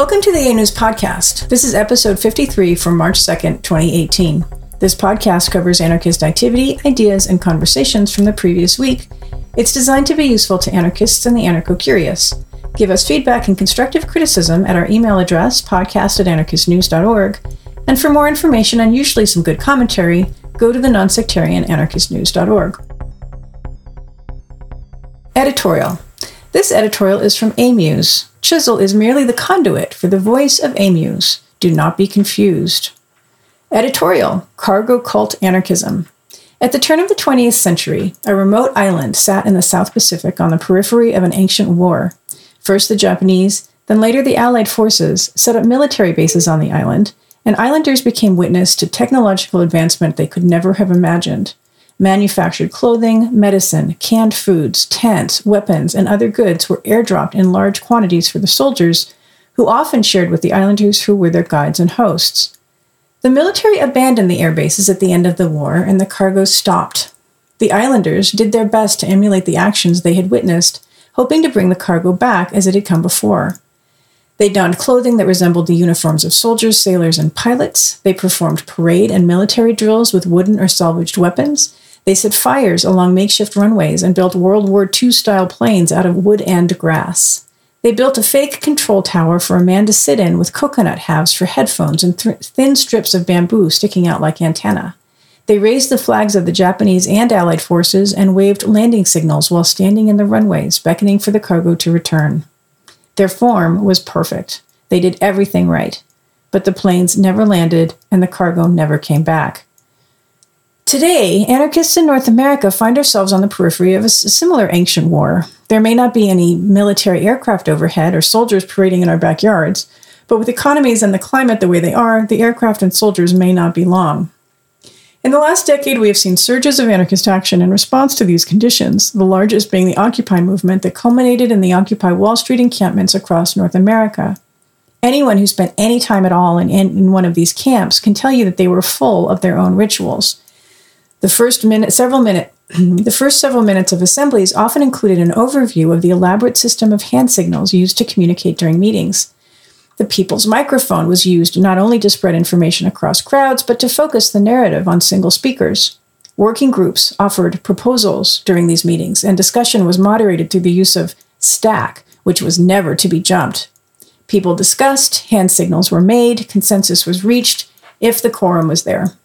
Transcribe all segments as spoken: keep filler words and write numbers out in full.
Welcome to the A News Podcast. This is episode fifty-three from March second, twenty eighteen. This podcast covers anarchist activity, ideas, and conversations from the previous week. It's designed to be useful to anarchists and the anarcho-curious. Give us feedback and constructive criticism at our email address, podcast at anarchist news dot org. And for more information and usually some good commentary, go to the nonsectarian anarchist news dot org. Editorial. This editorial is from Amuse. Chisel is merely the conduit for the voice of Amuse. Do not be confused. Editorial. Cargo cult anarchism. At the turn of the twentieth century, a remote island sat in the South Pacific on the periphery of an ancient war. First the Japanese, then later the Allied forces, set up military bases on the island, and islanders became witness to technological advancement they could never have imagined. Manufactured clothing, medicine, canned foods, tents, weapons, and other goods were airdropped in large quantities for the soldiers, who often shared with the islanders who were their guides and hosts. The military abandoned the air bases at the end of the war, and the cargo stopped. The islanders did their best to emulate the actions they had witnessed, hoping to bring the cargo back as it had come before. They donned clothing that resembled the uniforms of soldiers, sailors, and pilots. They performed parade and military drills with wooden or salvaged weapons. They set fires along makeshift runways and built World War Two-style planes out of wood and grass. They built a fake control tower for a man to sit in with coconut halves for headphones and th- thin strips of bamboo sticking out like antennae. They raised the flags of the Japanese and Allied forces and waved landing signals while standing in the runways, beckoning for the cargo to return. Their form was perfect. They did everything right. But the planes never landed and the cargo never came back. Today, anarchists in North America find ourselves on the periphery of a similar ancient war. There may not be any military aircraft overhead or soldiers parading in our backyards, but with economies and the climate the way they are, the aircraft and soldiers may not be long. In the last decade, we have seen surges of anarchist action in response to these conditions, the largest being the Occupy movement that culminated in the Occupy Wall Street encampments across North America. Anyone who spent any time at all in, in one of these camps can tell you that they were full of their own rituals. The first minute, several minute, the first several minutes of assemblies often included an overview of the elaborate system of hand signals used to communicate during meetings. The people's microphone was used not only to spread information across crowds, but to focus the narrative on single speakers. Working groups offered proposals during these meetings, and discussion was moderated through the use of stack, which was never to be jumped. People discussed, hand signals were made, consensus was reached, if the quorum was there.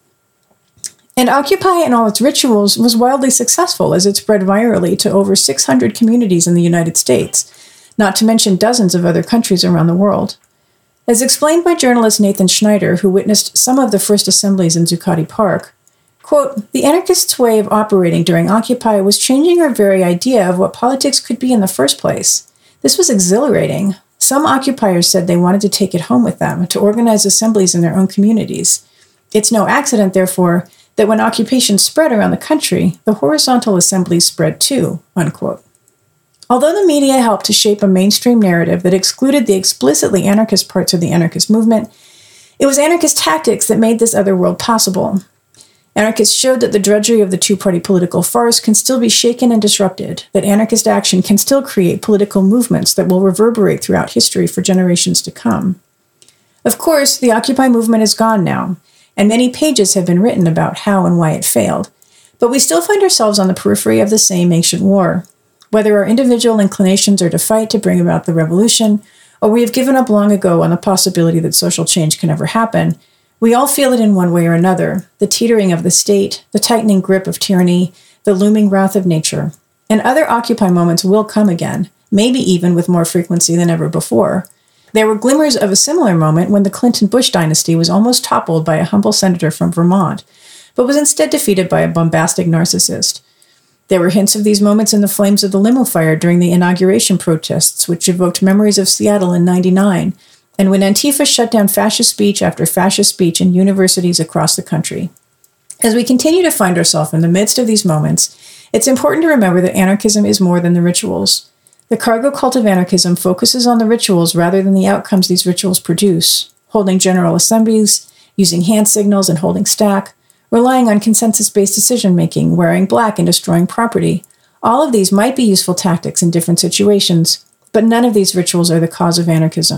And Occupy and all its rituals was wildly successful as it spread virally to over six hundred communities in the United States, not to mention dozens of other countries around the world. As explained by journalist Nathan Schneider, who witnessed some of the first assemblies in Zuccotti Park, quote, "The anarchists' way of operating during Occupy was changing our very idea of what politics could be in the first place. This was exhilarating. Some occupiers said they wanted to take it home with them, to organize assemblies in their own communities. It's no accident, therefore, that when occupation spread around the country, the horizontal assemblies spread too," unquote. Although the media helped to shape a mainstream narrative that excluded the explicitly anarchist parts of the anarchist movement, it was anarchist tactics that made this other world possible. Anarchists showed that the drudgery of the two-party political farce can still be shaken and disrupted, that anarchist action can still create political movements that will reverberate throughout history for generations to come. Of course, the Occupy movement is gone now, and many pages have been written about how and why it failed, but we still find ourselves on the periphery of the same ancient war. Whether our individual inclinations are to fight to bring about the revolution, or we have given up long ago on the possibility that social change can ever happen, we all feel it in one way or another, the teetering of the state, the tightening grip of tyranny, the looming wrath of nature. And other Occupy moments will come again, maybe even with more frequency than ever before. There were glimmers of a similar moment when the Clinton-Bush dynasty was almost toppled by a humble senator from Vermont, but was instead defeated by a bombastic narcissist. There were hints of these moments in the flames of the limo fire during the inauguration protests, which evoked memories of Seattle in ninety-nine, and when Antifa shut down fascist speech after fascist speech in universities across the country. As we continue to find ourselves in the midst of these moments, it's important to remember that anarchism is more than the rituals. The cargo cult of anarchism focuses on the rituals rather than the outcomes these rituals produce, holding general assemblies, using hand signals and holding stack, relying on consensus-based decision-making, wearing black and destroying property. All of these might be useful tactics in different situations, but none of these rituals are the cause of anarchism.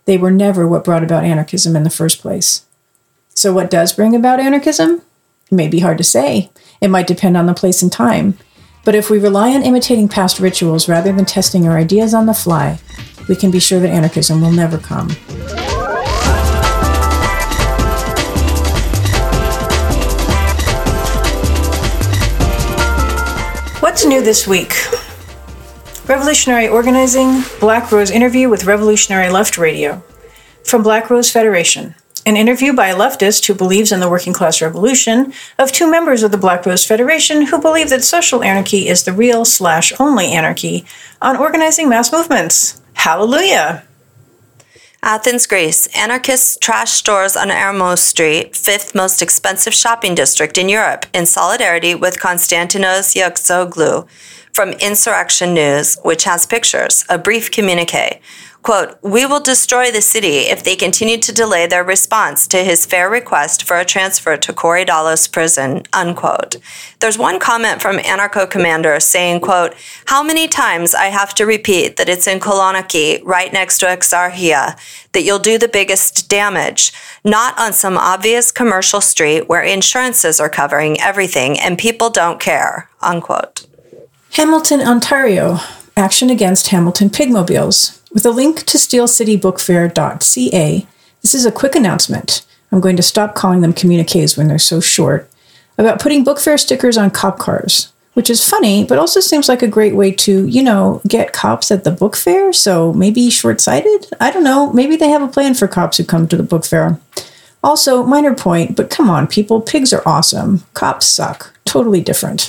They were never what brought about anarchism in the first place. So what does bring about anarchism? It may be hard to say. It might depend on the place and time. But if we rely on imitating past rituals rather than testing our ideas on the fly, we can be sure that anarchism will never come. What's new this week? Revolutionary Organizing, Black Rose interview with Revolutionary Left Radio. From Black Rose Federation. An interview by a leftist who believes in the working class revolution of two members of the Black Rose Federation who believe that social anarchy is the real slash only anarchy on organizing mass movements. Hallelujah! Athens, Greece. Anarchists trash stores on Ermos Street, fifth most expensive shopping district in Europe, in solidarity with Konstantinos Yaxoglou. From Insurrection News, which has pictures, a brief communique. Quote, "We will destroy the city if they continue to delay their response to his fair request for a transfer to Korydallos prison," unquote. There's one comment from Anarcho Commander saying, quote, "How many times I have to repeat that it's in Kolonaki, right next to Exarchia, that you'll do the biggest damage, not on some obvious commercial street where insurances are covering everything and people don't care," unquote. Hamilton, Ontario. Action against Hamilton Pigmobiles. With a link to steel city book fair dot c a, this is a quick announcement. I'm going to stop calling them communiques when they're so short, about putting book fair stickers on cop cars, which is funny, but also seems like a great way to, you know, get cops at the book fair, so maybe short-sighted? I don't know, maybe they have a plan for cops who come to the book fair. Also, minor point, but come on, people, pigs are awesome. Cops suck. Totally different.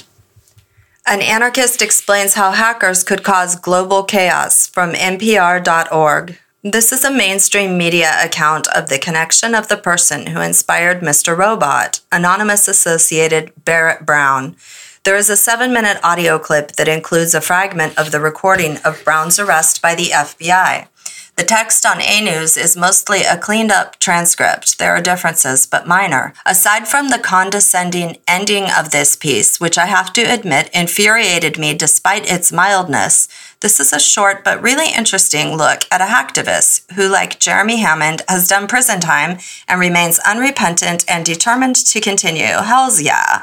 An anarchist explains how hackers could cause global chaos from N P R dot org. This is a mainstream media account of the connection of the person who inspired Mister Robot, anonymous associated Barrett Brown. There is a seven-minute audio clip that includes a fragment of the recording of Brown's arrest by the F B I. The text on A News is mostly a cleaned-up transcript. There are differences, but minor. Aside from the condescending ending of this piece, which I have to admit infuriated me despite its mildness, this is a short but really interesting look at a hacktivist who, like Jeremy Hammond, has done prison time and remains unrepentant and determined to continue. Hells yeah.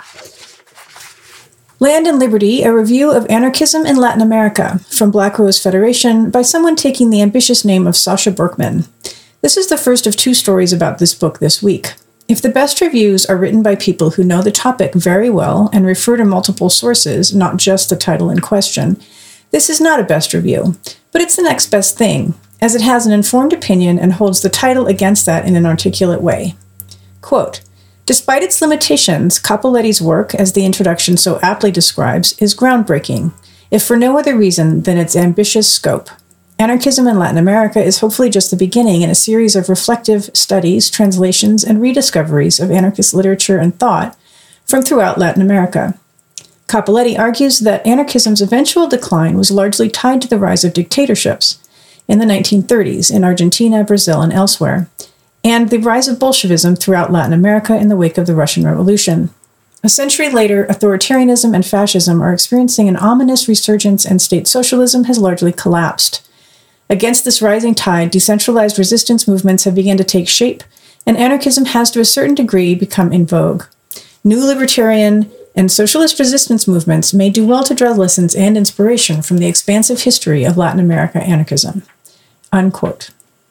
Land and Liberty, a review of anarchism in Latin America, from Black Rose Federation, by someone taking the ambitious name of Sasha Berkman. This is the first of two stories about this book this week. If the best reviews are written by people who know the topic very well and refer to multiple sources, not just the title in question, this is not a best review, but it's the next best thing, as it has an informed opinion and holds the title against that in an articulate way. Quote, "Despite its limitations, Cappelletti's work, as the introduction so aptly describes, is groundbreaking, if for no other reason than its ambitious scope. Anarchism in Latin America is hopefully just the beginning in a series of reflective studies, translations, and rediscoveries of anarchist literature and thought from throughout Latin America. Cappelletti argues that anarchism's eventual decline was largely tied to the rise of dictatorships in the nineteen thirties in Argentina, Brazil, and elsewhere, and the rise of Bolshevism throughout Latin America in the wake of the Russian Revolution. A century later, authoritarianism and fascism are experiencing an ominous resurgence and state socialism has largely collapsed. Against this rising tide, decentralized resistance movements have begun to take shape, and anarchism has to a certain degree become in vogue. New libertarian and socialist resistance movements may do well to draw lessons and inspiration from the expansive history of Latin America anarchism." Unquote.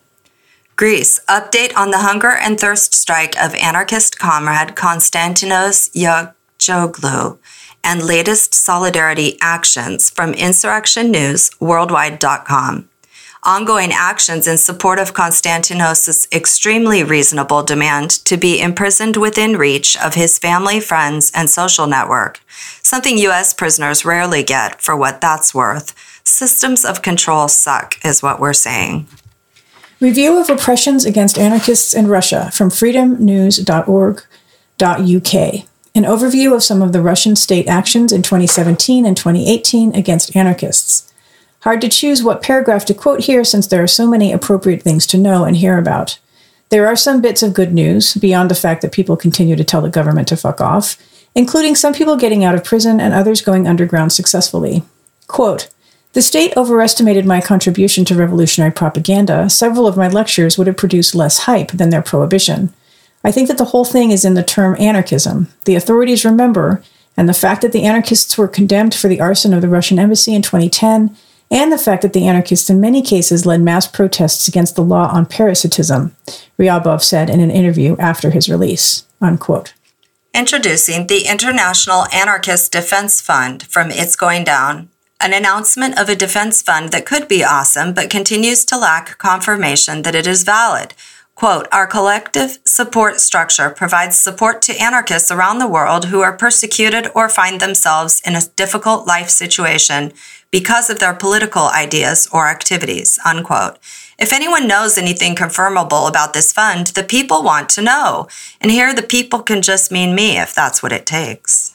Greece, update on the hunger and thirst strike of anarchist comrade Konstantinos Yaxoglou and latest solidarity actions from Insurrection News Worldwide dot com. Ongoing actions in support of Konstantinos' extremely reasonable demand to be imprisoned within reach of his family, friends, and social network, something U S prisoners rarely get for what that's worth. Systems of control suck, is what we're saying. Review of Oppressions Against Anarchists in Russia from freedom news dot org dot u k. An overview of some of the Russian state actions in twenty seventeen and twenty eighteen against anarchists. Hard to choose what paragraph to quote here since there are so many appropriate things to know and hear about. There are some bits of good news, beyond the fact that people continue to tell the government to fuck off, including some people getting out of prison and others going underground successfully. Quote, The state overestimated my contribution to revolutionary propaganda. Several of my lectures would have produced less hype than their prohibition. I think that the whole thing is in the term anarchism. The authorities remember, and the fact that the anarchists were condemned for the arson of the Russian embassy in twenty ten, and the fact that the anarchists in many cases led mass protests against the law on parasitism, Ryabov said in an interview after his release, unquote. Introducing the International Anarchist Defense Fund from It's Going Down, an announcement of a defense fund that could be awesome but continues to lack confirmation that it is valid. Quote, our collective support structure provides support to anarchists around the world who are persecuted or find themselves in a difficult life situation because of their political ideas or activities, unquote. If anyone knows anything confirmable about this fund, the people want to know. And here the people can just mean me if that's what it takes.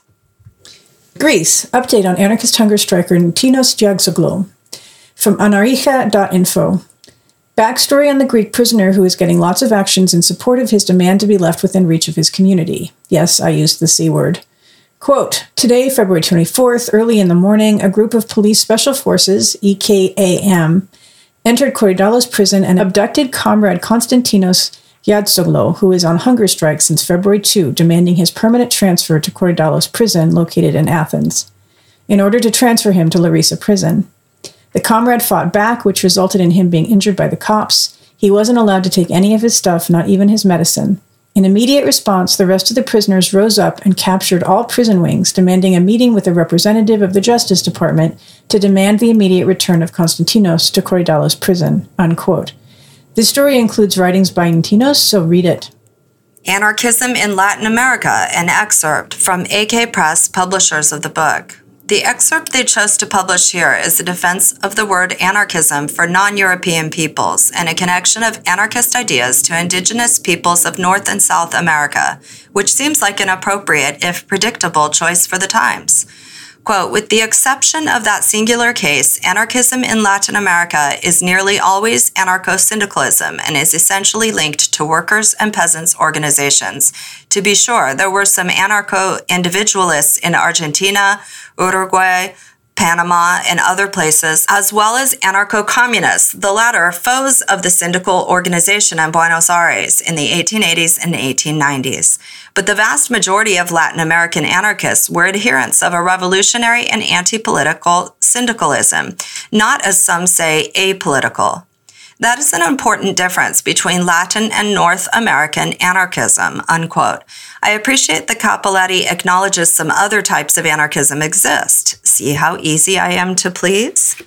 Greece, update on anarchist hunger striker Tinos Giagsoglou from anarcha dot info. Backstory on the Greek prisoner who is getting lots of actions in support of his demand to be left within reach of his community. Yes, I used the C word. Quote, today, February twenty-fourth, early in the morning, a group of police special forces, E K A M, entered Korydallos prison and abducted comrade Konstantinos Giagsoglou, who is on hunger strike since February second, demanding his permanent transfer to Korydallos prison located in Athens, in order to transfer him to Larissa prison. The comrade fought back, which resulted in him being injured by the cops. He wasn't allowed to take any of his stuff, not even his medicine. In immediate response, the rest of the prisoners rose up and captured all prison wings, demanding a meeting with a representative of the Justice Department to demand the immediate return of Konstantinos to Korydallos prison, unquote. This story includes writings by Tinos, so read it. Anarchism in Latin America, an excerpt from A K Press, publishers of the book. The excerpt they chose to publish here is a defense of the word anarchism for non-European peoples and a connection of anarchist ideas to indigenous peoples of North and South America, which seems like an appropriate, if predictable, choice for the times. Quote, with the exception of that singular case, anarchism in Latin America is nearly always anarcho-syndicalism and is essentially linked to workers' and peasants' organizations. To be sure, there were some anarcho-individualists in Argentina, Uruguay, Panama, and other places, as well as anarcho-communists, the latter foes of the syndical organization in Buenos Aires in the eighteen eighties and eighteen nineties. But the vast majority of Latin American anarchists were adherents of a revolutionary and anti-political syndicalism, not, as some say, apolitical. That is an important difference between Latin and North American anarchism, unquote. I appreciate that Cappelletti acknowledges some other types of anarchism exist. See how easy I am to please?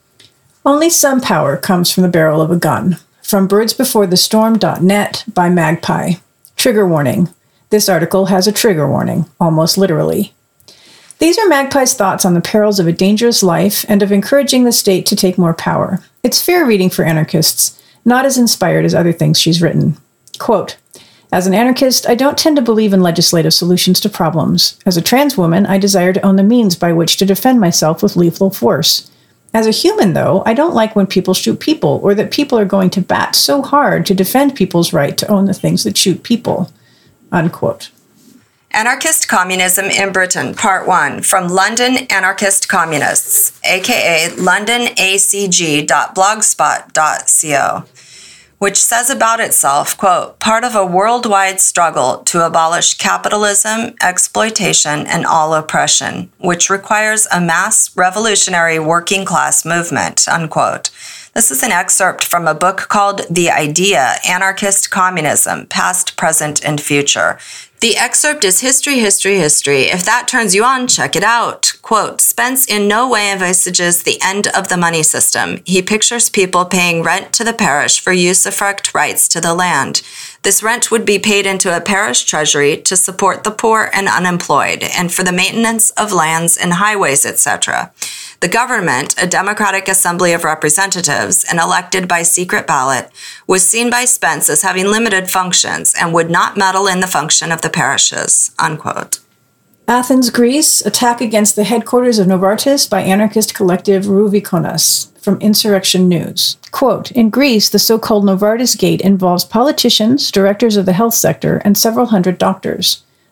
Only some power comes from the barrel of a gun. From birds before the storm dot net by Magpie. Trigger warning. This article has a trigger warning, almost literally. These are Magpie's thoughts on the perils of a dangerous life and of encouraging the state to take more power. It's fair reading for anarchists, not as inspired as other things she's written. Quote, as an anarchist, I don't tend to believe in legislative solutions to problems. As a trans woman, I desire to own the means by which to defend myself with lethal force. As a human, though, I don't like when people shoot people, or that people are going to bat so hard to defend people's right to own the things that shoot people. Unquote. Anarchist Communism in Britain, Part one, from London Anarchist Communists, aka london a c g dot blogspot dot co, which says about itself, quote, part of a worldwide struggle to abolish capitalism, exploitation, and all oppression, which requires a mass revolutionary working class movement, unquote. This is an excerpt from a book called The Idea, Anarchist Communism, Past, Present, and Future. The excerpt is history, history, history. If that turns you on, check it out. Quote, Spence in no way envisages the end of the money system. He pictures people paying rent to the parish for usufruct rights to the land. This rent would be paid into a parish treasury to support the poor and unemployed, and for the maintenance of lands and highways, et cetera. The government, a democratic assembly of representatives and elected by secret ballot, was seen by Spence as having limited functions and would not meddle in the function of the parishes, unquote. Athens, Greece, attack against the headquarters of Novartis by anarchist collective Ruvikonas, from Insurrection News. Quote, in Greece, the so-called Novartis Gate involves politicians, directors of the health sector, and several hundred doctors.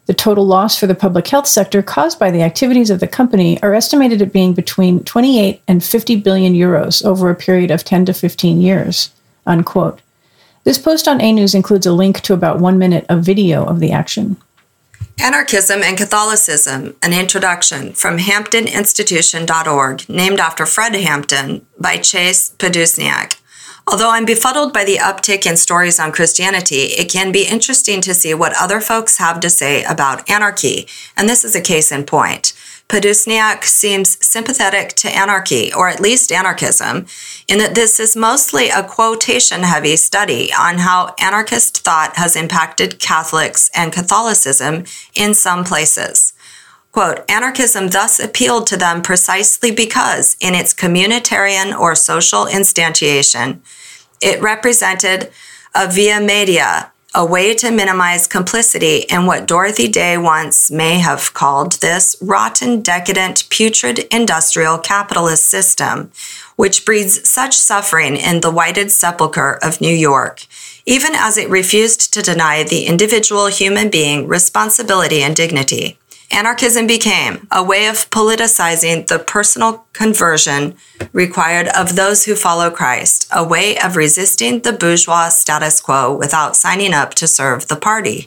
The total loss for the public health sector caused by the activities of the company are estimated at being between twenty-eight and fifty billion euros over a period of ten to fifteen years, unquote. This post on A News includes a link to about one minute of video of the action. Anarchism and Catholicism, an introduction from Hampton Institution dot org, named after Fred Hampton, by Chase Podusniak. Although I'm befuddled by the uptick in stories on Christianity, it can be interesting to see what other folks have to say about anarchy, and this is a case in point. Podusniak seems sympathetic to anarchy, or at least anarchism, in that this is mostly a quotation-heavy study on how anarchist thought has impacted Catholics and Catholicism in some places. Quote, anarchism thus appealed to them precisely because, in its communitarian or social instantiation, it represented a via media, a way to minimize complicity in what Dorothy Day once may have called this rotten, decadent, putrid industrial capitalist system, which breeds such suffering in the whited sepulchre of New York, even as it refused to deny the individual human being responsibility and dignity. Anarchism became a way of politicizing the personal conversion required of those who follow Christ, a way of resisting the bourgeois status quo without signing up to serve the party.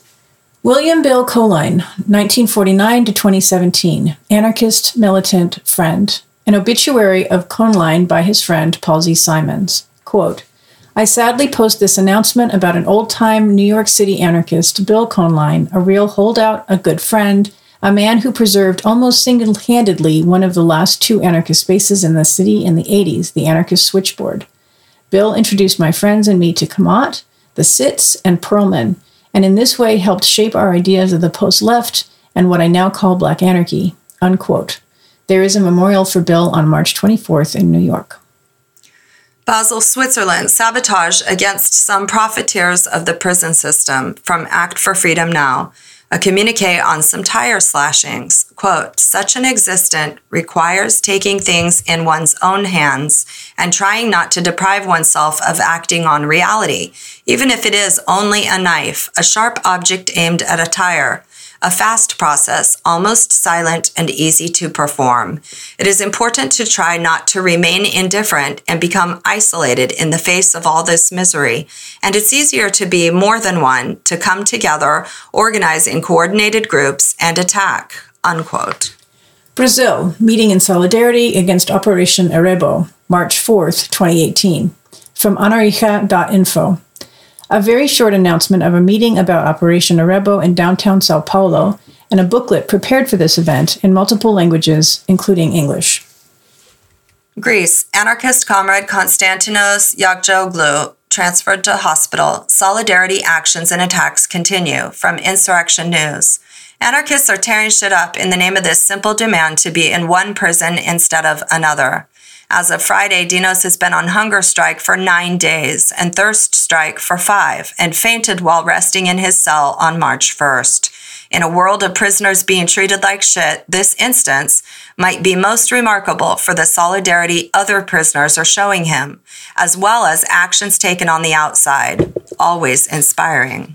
William Bill Coline, nineteen forty-nine to twenty seventeen, anarchist, militant, friend. An obituary of Coline by his friend Paul Z. Simons. Quote, I sadly post this announcement about an old-time New York City anarchist, Bill Coline, a real holdout, a good friend, a man who preserved almost single-handedly one of the last two anarchist spaces in the city in the eighties, the Anarchist Switchboard. Bill introduced my friends and me to Kamat, the Sits, and Perlman, and in this way helped shape our ideas of the post-left and what I now call Black Anarchy, unquote. There is a memorial for Bill on March twenty-fourth in New York. Basel, Switzerland, sabotage against some profiteers of the prison system from Act for Freedom Now, a communique on some tire slashings. Quote, such an existence requires taking things in one's own hands and trying not to deprive oneself of acting on reality, even if it is only a knife, a sharp object aimed at a tire. A fast process, almost silent and easy to perform. It is important to try not to remain indifferent and become isolated in the face of all this misery. And it's easier to be more than one, to come together, organize in coordinated groups, and attack, unquote. Brazil, meeting in solidarity against Operation Erebo, March fourth, twenty eighteen. From anarija dot info. A very short announcement of a meeting about Operation Erebo in downtown Sao Paulo, and a booklet prepared for this event in multiple languages, including English. Greece, anarchist comrade Konstantinos Yagcioglu transferred to hospital. Solidarity actions and attacks continue. From Insurrection News. Anarchists are tearing shit up in the name of this simple demand to be in one prison instead of another. As of Friday, Dinos has been on hunger strike for nine days and thirst strike for five, and fainted while resting in his cell on March first. In a world of prisoners being treated like shit, this instance might be most remarkable for the solidarity other prisoners are showing him, as well as actions taken on the outside. Always inspiring.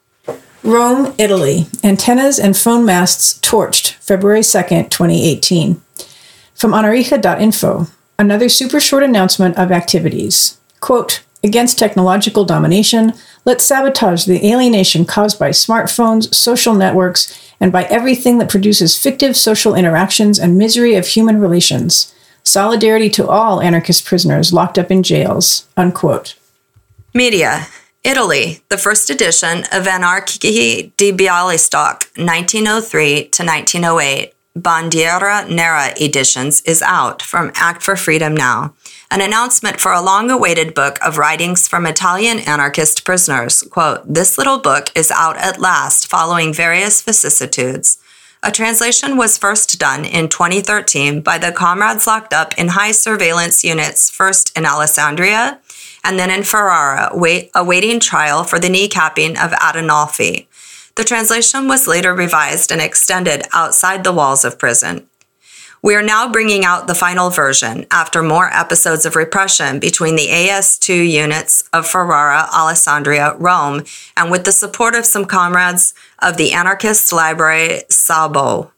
Rome, Italy. Antennas and phone masts torched, February second, twenty eighteen. From anarija dot info. Another super short announcement of activities. Quote, against technological domination, let's sabotage the alienation caused by smartphones, social networks, and by everything that produces fictive social interactions and misery of human relations. Solidarity to all anarchist prisoners locked up in jails, unquote. Media. Italy, the first edition of Anarchi di Bialystok, nineteen oh three to nineteen oh eight. Bandiera Nera editions is out from Act for Freedom Now, an announcement for a long-awaited book of writings from Italian anarchist prisoners. Quote, this little book is out at last following various vicissitudes. A translation was first done in twenty thirteen by the comrades locked up in high surveillance units, first in Alessandria and then in Ferrara, wait, awaiting trial for the kneecapping of Adinolfi. The translation was later revised and extended outside the walls of prison. We are now bringing out the final version after more episodes of repression between the A S two units of Ferrara, Alessandria, Rome, and with the support of some comrades of the anarchist library Salbo.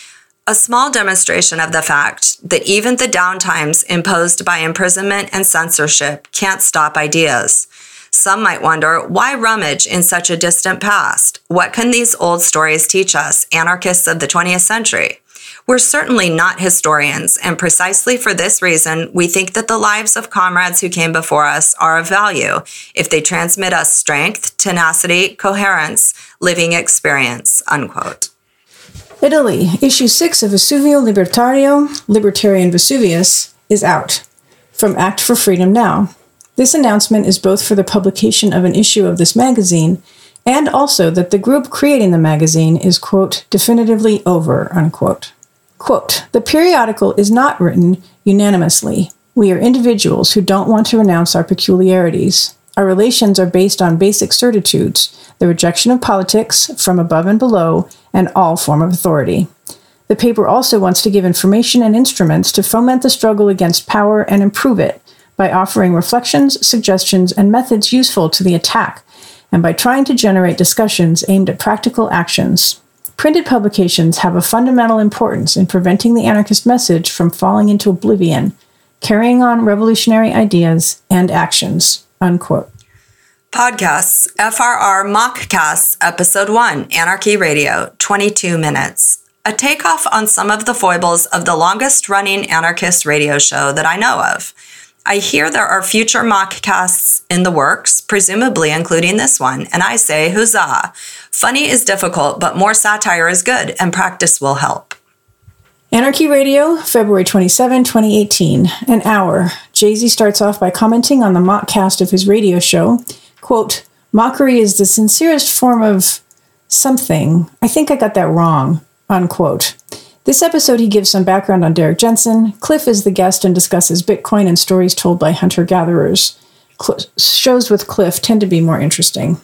A small demonstration of the fact that even the downtimes imposed by imprisonment and censorship can't stop ideas. Some might wonder, why rummage in such a distant past? What can these old stories teach us, anarchists of the twentieth century? We're certainly not historians, and precisely for this reason, we think that the lives of comrades who came before us are of value if they transmit us strength, tenacity, coherence, living experience, unquote. Italy, issue six of Vesuvio Libertario, Libertarian Vesuvius, is out. From Act for Freedom Now. This announcement is both for the publication of an issue of this magazine and also that the group creating the magazine is, quote, definitively over, unquote. Quote, the periodical is not written unanimously. We are individuals who don't want to renounce our peculiarities. Our relations are based on basic certitudes, the rejection of politics from above and below, and all form of authority. The paper also wants to give information and instruments to foment the struggle against power and improve it, by offering reflections, suggestions, and methods useful to the attack, and by trying to generate discussions aimed at practical actions. Printed publications have a fundamental importance in preventing the anarchist message from falling into oblivion, carrying on revolutionary ideas and actions, unquote. Podcasts, F R R Mockcasts, Episode one, Anarchy Radio, twenty-two minutes. A takeoff on some of the foibles of the longest-running anarchist radio show that I know of. I hear there are future mockcasts in the works, presumably including this one, and I say huzzah. Funny is difficult, but more satire is good, and practice will help. Anarchy Radio, February twenty-seventh, twenty eighteen. An hour. Jay-Z starts off by commenting on the mockcast of his radio show. Quote, mockery is the sincerest form of something. I think I got that wrong, unquote. This episode, he gives some background on Derrick Jensen. Cliff is the guest and discusses Bitcoin and stories told by hunter-gatherers. Cl- shows with Cliff tend to be more interesting.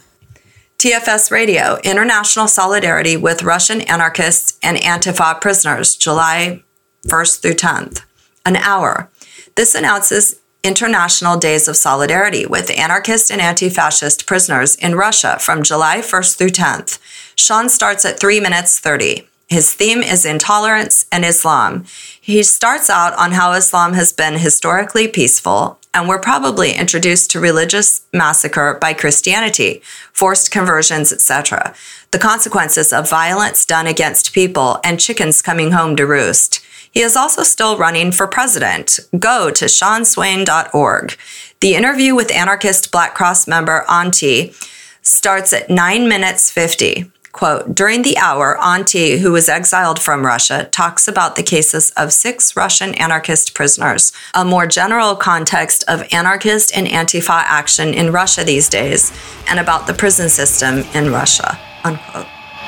T F S Radio, International Solidarity with Russian Anarchists and Antifa Prisoners, July first through tenth. An hour. This announces International Days of Solidarity with anarchist and anti-fascist prisoners in Russia from July first through tenth. Sean starts at three minutes thirty. His theme is intolerance and Islam. He starts out on how Islam has been historically peaceful, and we're probably introduced to religious massacre by Christianity, forced conversions, et cetera, the consequences of violence done against people, and chickens coming home to roost. He is also still running for president. Go to sean swain dot org. The interview with anarchist Black Cross member Antti starts at nine minutes fifty. Quote, during the hour, Antti, who was exiled from Russia, talks about the cases of six Russian anarchist prisoners, a more general context of anarchist and Antifa action in Russia these days, and about the prison system in Russia, unquote.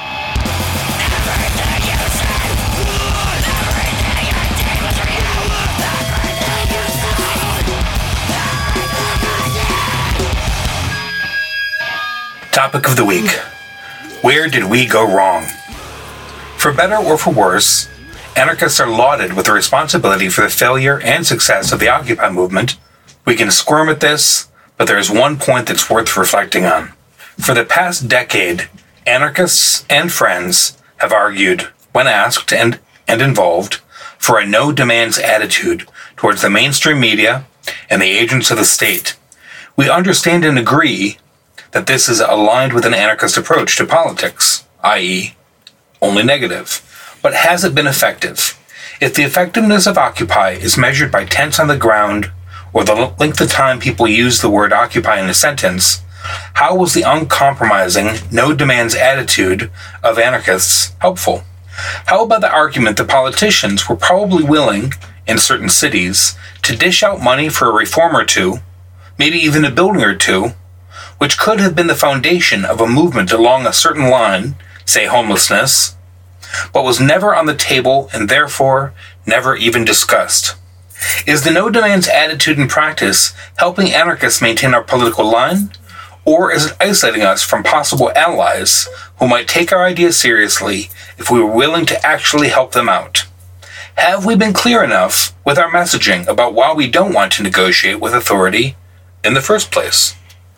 Topic of the week. Where did we go wrong? For better or for worse, anarchists are lauded with the responsibility for the failure and success of the Occupy movement. We can squirm at this, but there is one point that's worth reflecting on. For the past decade, anarchists and friends have argued, when asked and, and involved, for a no-demands attitude towards the mainstream media and the agents of the state. We understand and agree that this is aligned with an anarchist approach to politics, that is, only negative. But has it been effective? If the effectiveness of Occupy is measured by tents on the ground, or the length of time people use the word Occupy in a sentence, how was the uncompromising, no-demands attitude of anarchists helpful? How about the argument that politicians were probably willing, in certain cities, to dish out money for a reform or two, maybe even a building or two, which could have been the foundation of a movement along a certain line, say homelessness, but was never on the table and therefore never even discussed? Is the no-demands attitude and practice helping anarchists maintain our political line, or is it isolating us from possible allies who might take our ideas seriously if we were willing to actually help them out? Have we been clear enough with our messaging about why we don't want to negotiate with authority in the first place?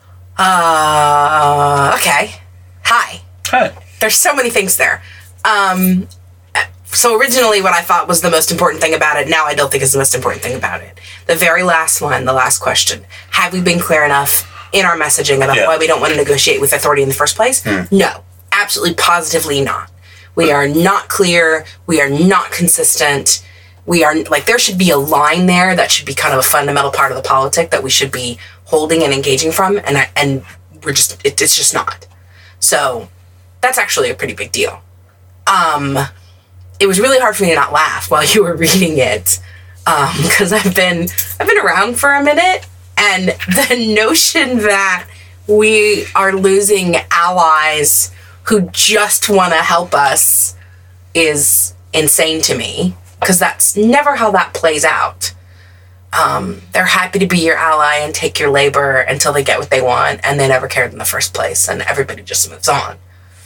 Uh, okay. Hi. Hi. There's so many things there. Um, so originally what I thought was the most important thing about it, now I don't think is the most important thing about it. The very last one, the last question. Have we been clear enough in our messaging about yeah. why we don't want to negotiate with authority in the first place? Mm. No. Absolutely, positively not. We are not clear. We are not consistent. We are, like, there should be a line there that should be kind of a fundamental part of the politic that we should be holding and engaging from, and I, and we're just, it, it's just not. So that's actually a pretty big deal. Um, it was really hard for me to not laugh while you were reading it, um, because I've been, I've been around for a minute, and the notion that we are losing allies who just want to help us is insane to me, because that's never how that plays out. Um, they're happy to be your ally and take your labor until they get what they want, and they never cared in the first place, and everybody just moves on.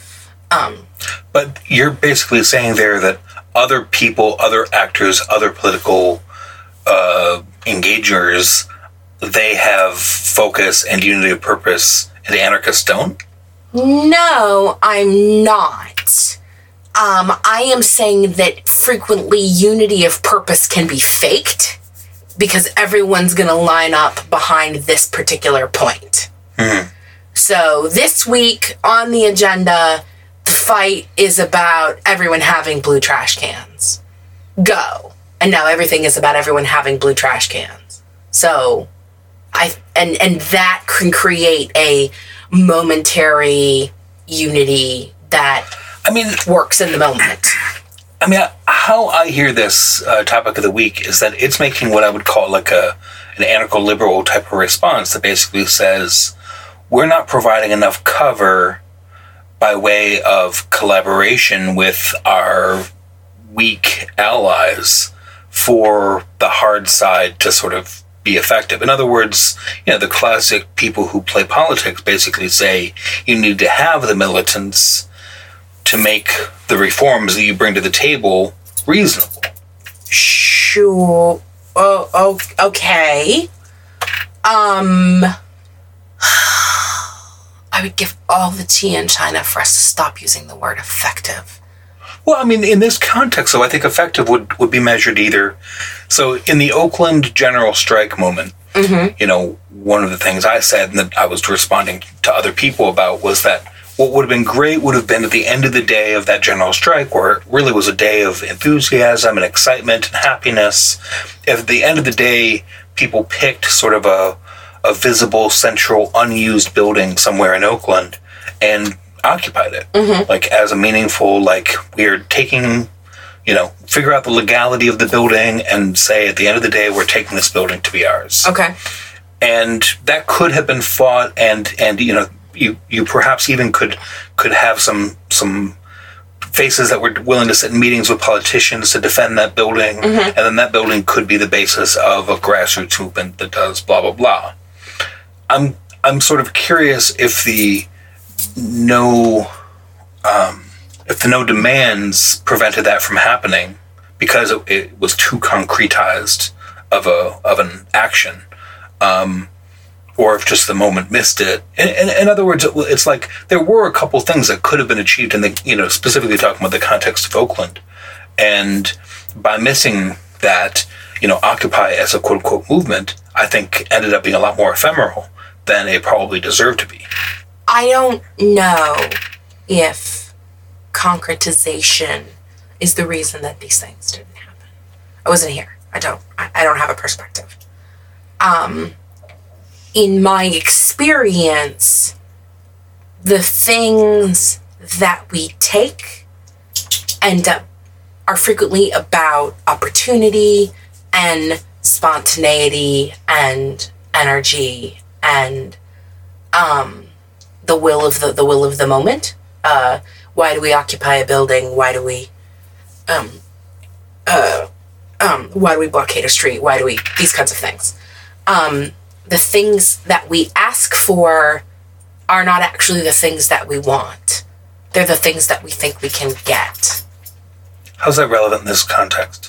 Um, but you're basically saying there that other people, other actors, other political uh, engagers, they have focus and unity of purpose, and the anarchists don't? No, I'm not. Um, I am saying that frequently unity of purpose can be faked because everyone's going to line up behind this particular point. Mm-hmm. So this week on the agenda, the fight is about everyone having blue trash cans. Go. And now everything is about everyone having blue trash cans. So, I and and that can create a momentary unity that I mean works in the moment. I mean, how I hear this uh, topic of the week is that it's making what I would call like a an anarcho-liberal type of response that basically says we're not providing enough cover by way of collaboration with our weak allies for the hard side to sort of be effective. In other words, you know, the classic people who play politics basically say you need to have the militants to make the reforms that you bring to the table reasonable. Sure. Oh, oh okay. Um, I would give all the tea in China for us to stop using the word effective. Well, I mean, in this context, though, I think effective would, would be measured either. So in the Oakland general strike moment, mm-hmm. you know, one of the things I said and that I was responding to other people about was that what would have been great would have been at the end of the day of that general strike, where it really was a day of enthusiasm and excitement and happiness. If at the end of the day, people picked sort of a, a visible, central, unused building somewhere in Oakland and occupied it, mm-hmm. like as a meaningful, like we're taking, you know, figure out the legality of the building and say at the end of the day, we're taking this building to be ours. Okay. And that could have been fought and, and, you know, you, you perhaps even could, could have some, some faces that were willing to sit in meetings with politicians to defend that building. Mm-hmm. And then that building could be the basis of a grassroots movement that does blah, blah, blah. I'm, I'm sort of curious if the, no um, if the no demands prevented that from happening because it, it was too concretized of a of an action, um, or if just the moment missed it. In, in, in other words, it, it's like there were a couple things that could have been achieved in the, you know, specifically talking about the context of Oakland, and by missing that, you know, Occupy as a quote unquote movement, I think ended up being a lot more ephemeral than it probably deserved to be. I don't know if concretization is the reason that these things didn't happen. I wasn't here. I don't. I, I don't have a perspective. Um, in my experience, the things that we take end up are frequently about opportunity and spontaneity and energy and um. the will of the, the will of the moment. Uh, why do we occupy a building? Why do we, um, uh, um, why do we blockade a street? Why do we, these kinds of things. Um, the things that we ask for are not actually the things that we want. They're the things that we think we can get. How's that relevant in this context?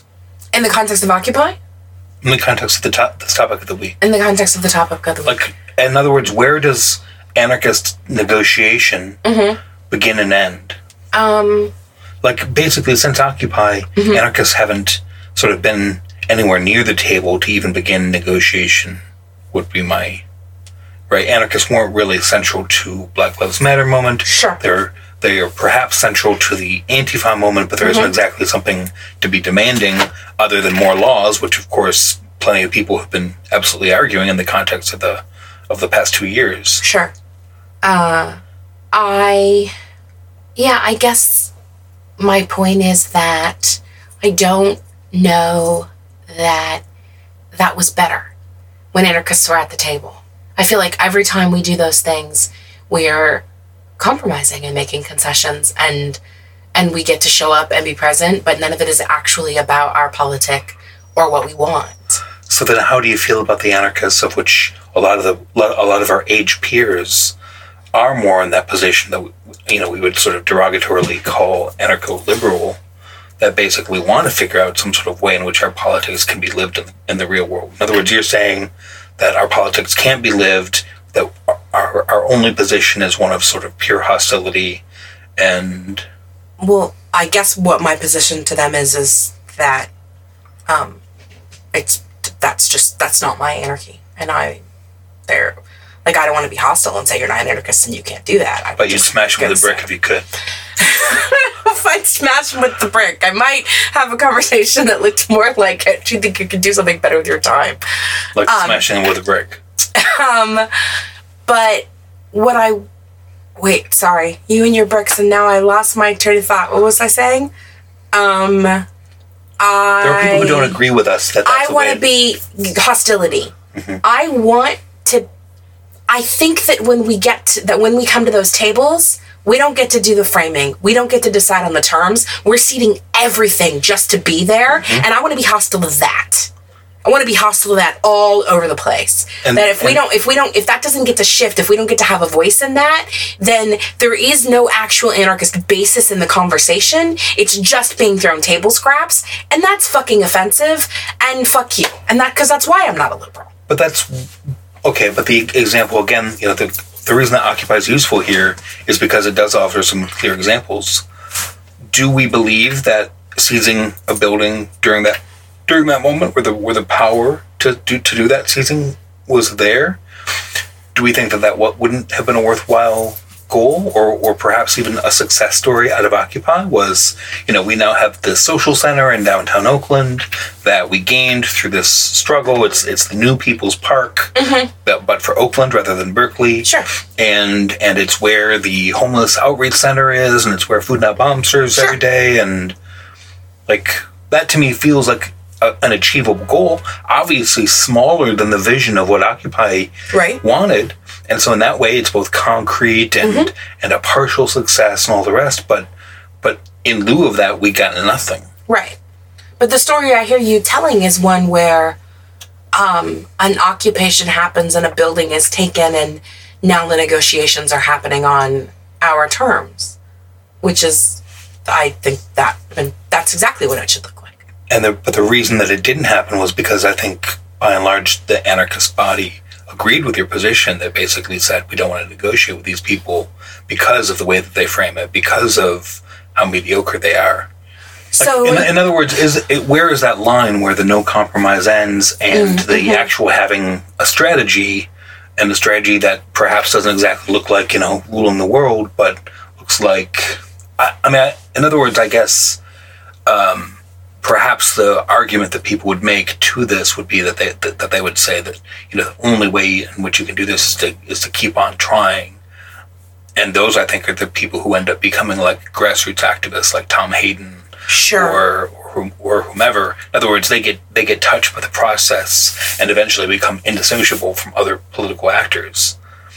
In the context of Occupy? In the context of the top, this topic of the week. In the context of the topic of the week. Like, in other words, where does anarchist negotiation mm-hmm. begin and end? Um, like, basically, since Occupy, mm-hmm. anarchists haven't sort of been anywhere near the table to even begin negotiation, would be my... Right? Anarchists weren't really central to Black Lives Matter moment. Sure. They're, they are perhaps central to the Antifa moment, but there mm-hmm. isn't exactly something to be demanding other than more laws, which, of course, plenty of people have been absolutely arguing in the context of the of the past two years. Sure. Uh, I... Yeah, I guess my point is that I don't know that that was better when anarchists were at the table. I feel like every time we do those things, we're compromising and making concessions, and and we get to show up and be present, but none of it is actually about our politic or what we want. So then how do you feel about the anarchists, of which a lot of the a lot of our age peers are more in that position that, you know, we would sort of derogatorily call anarcho-liberal, that basically want to figure out some sort of way in which our politics can be lived in, in the real world? In other words, you're saying that our politics can't be lived, that our our only position is one of sort of pure hostility, and... Well, I guess what my position to them is, is that um, it's that's just, that's not my anarchy. And I, they're, like, I don't want to be hostile and say you're not an anarchist and you can't do that. I but you'd smash him with a brick if you could. If I'd smash him with the brick, I might have a conversation that looked more like, do you think you could do something better with your time? Like um, smashing him with a brick. Um, but what I... Wait, sorry. You and your bricks, and now I lost my train of thought. What was I saying? Um, I... There are people who don't agree with us. That that's I want to be hostility. Mm-hmm. I want to... I think that when we get to, that when we come to those tables, we don't get to do the framing. We don't get to decide on the terms. We're ceding everything just to be there, mm-hmm. and I want to be hostile to that. I want to be hostile to that all over the place. And, that if we don't, if we don't, if that doesn't get to shift, if we don't get to have a voice in that, then there is no actual anarchist basis in the conversation. It's just being thrown table scraps, and that's fucking offensive. And fuck you. And that because that's why I'm not a liberal. But that's okay. But the example again, you know, the the reason that Occupy is useful here is because it does offer some clear examples. Do we believe that seizing a building during that during that moment where the where the power to do to do that seizing was there, do we think that that what wouldn't have been a worthwhile goal, or or perhaps even a success story out of Occupy? Was, you know, we now have this social center in downtown Oakland that we gained through this struggle. It's it's the new People's Park, mm-hmm. but, but for Oakland rather than Berkeley. Sure. And and it's where the homeless outreach center is, and it's where Food Not Bomb serves sure. every day, and like that to me feels like a, an achievable goal. Obviously smaller than the vision of what Occupy right. wanted. And so in that way, it's both concrete and mm-hmm. and a partial success and all the rest. But but in lieu of that, we got nothing. Right. But the story I hear you telling is one where um, an occupation happens and a building is taken, and now the negotiations are happening on our terms, which is, I think that, and that's exactly what it should look like. And the, but the reason that it didn't happen was because I think, by and large, the anarchist body agreed with your position that basically said we don't want to negotiate with these people because of the way that they frame it, because of how mediocre they are. Like, so, in, in other words, is it, where is that line where the no compromise ends and mm-hmm. the actual having a strategy, and a strategy that perhaps doesn't exactly look like, you know, ruling the world, but looks like, I, I mean, I, in other words, I guess, um, perhaps the argument that people would make to this would be that they that, that they would say that, you know, the only way in which you can do this is to is to keep on trying. And those, I think, are the people who end up becoming like grassroots activists, like Tom Hayden, sure, or or, or whomever. In other words, they get they get touched by the process and eventually become indistinguishable from other political actors.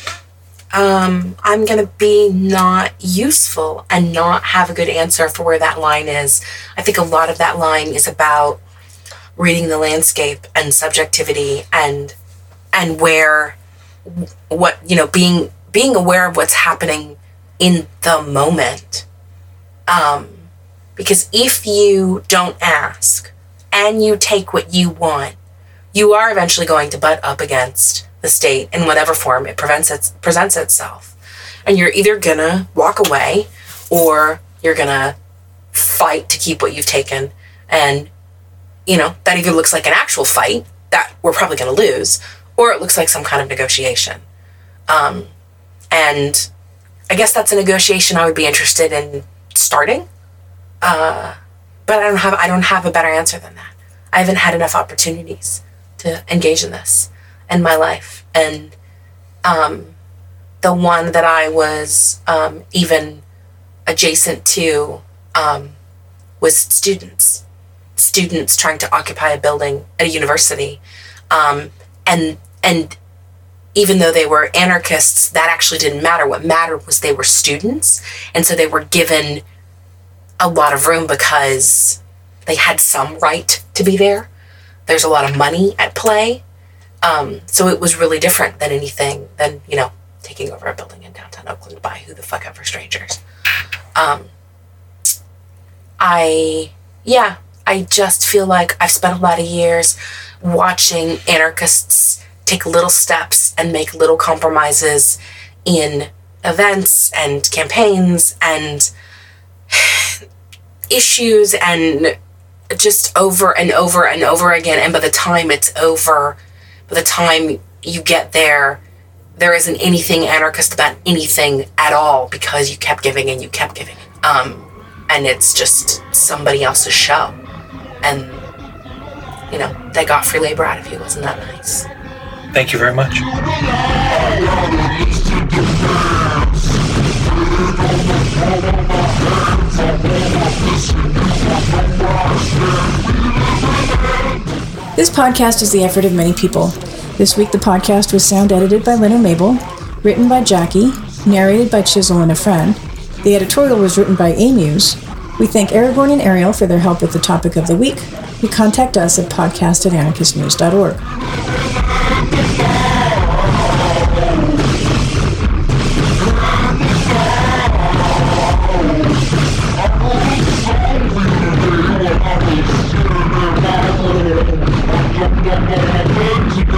Um, I'm going to be not useful and not have a good answer for where that line is. I think a lot of that line is about reading the landscape and subjectivity and and where what, you know, being being aware of what's happening in the moment. Um, because if you don't ask and you take what you want, you are eventually going to butt up against the state in whatever form it prevents it, presents itself. And you're either gonna walk away or you're gonna fight to keep what you've taken. And, you know, that either looks like an actual fight that we're probably gonna lose, or it looks like some kind of negotiation. Um, and I guess that's a negotiation I would be interested in starting. Uh, but I don't have I don't have a better answer than that. I haven't had enough opportunities to engage in this in my life. And um, the one that I was um, even adjacent to um, was students. Students trying to occupy a building at a university. Um, and and even though they were anarchists, that actually didn't matter. What mattered was they were students. And so they were given a lot of room because they had some right to be there. There's a lot of money at play. Um, so it was really different than anything than, you know, taking over a building in downtown Oakland by who the fuck ever strangers. Um, I, yeah, I just feel like I've spent a lot of years watching anarchists take little steps and make little compromises in events and campaigns and issues and just over and over and over again. And by the time it's over, by the time you get there, there isn't anything anarchist about anything at all because you kept giving and you kept giving. Um, and it's just somebody else's show. And, you know, they got free labor out of you. Wasn't that nice? Thank you very much. This podcast is the effort of many people. This week the podcast was sound edited by Lynn and Mabel, written by Jackie, narrated by Chisel and a friend. The editorial was written by Amuse. We thank Aragorn and Ariel for their help with the topic of the week. You contact us at podcast at anarchist news dot org. Thank you.